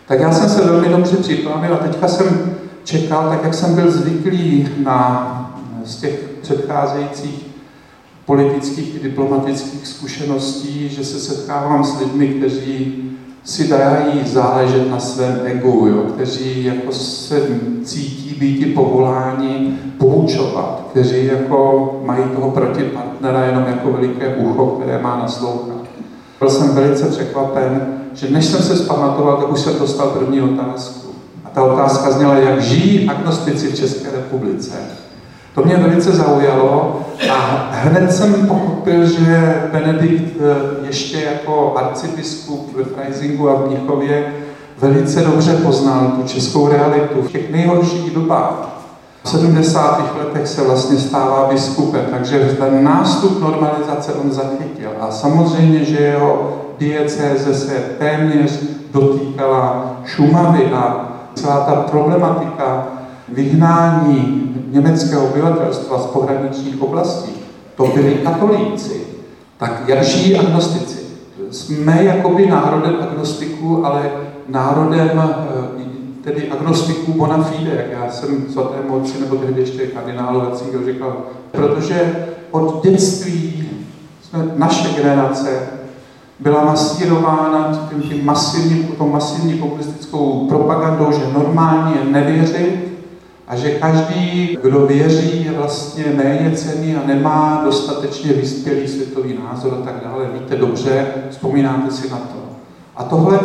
Tak já jsem se velmi dobře připravil a teďka jsem čekal, tak jak jsem byl zvyklý z těch předcházejících politických i diplomatických zkušeností, že se setkávám s lidmi, kteří si dají záležet na svém egu, jo? Kteří jako se cítí být povoláni poučovat, kteří jako mají toho protipartnera jenom jako veliké ucho, které má naslouchat. Byl jsem velice překvapen, že než jsem se zpamatoval, tak už jsem dostal první otázku. A ta otázka zněla, jak žijí agnostici v České republice. To mě velice zaujalo a hned jsem pochopil, že Benedikt ještě jako arcibiskup ve Freisingu a v Mnichově velice dobře poznal tu českou realitu v těch nejhorších dobách. V 70. letech se vlastně stává biskupem, takže ten nástup normalizace on zachytil. A samozřejmě, že jeho diecéze se téměř dotýkala Šumavy a celá ta problematika vyhnání německého obyvatelstva z pohraničních oblastí, to byli katolíci. Tak jak žijí agnostici? Jsme jakoby národem agnostiků, ale národem tedy agnostiků bona fide, jak já jsem svatému otci, nebo tehdy ještě kardinálu Ratzinger říkal, protože od dětství naše generace byla masírována tím masivní komunistickou propagandou, že normálně je nevěřit a že každý, kdo věří, je vlastně méně cenný a nemá dostatečně vyspělý světový názor a tak dále. Víte dobře, vzpomínáte si na to. A tohle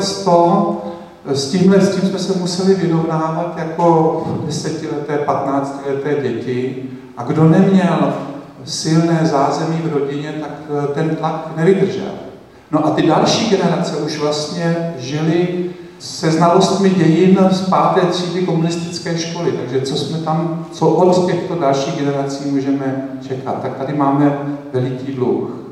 s tím jsme se museli vyrovnávat jako 10leté, 15leté děti a kdo neměl silné zázemí v rodině, tak ten tlak nevydržel. No a ty další generace už vlastně žili se znalostmi dějin z 5. třídy komunistické školy, takže co od těchto dalších generací můžeme čekat, tak tady máme veliký dluh.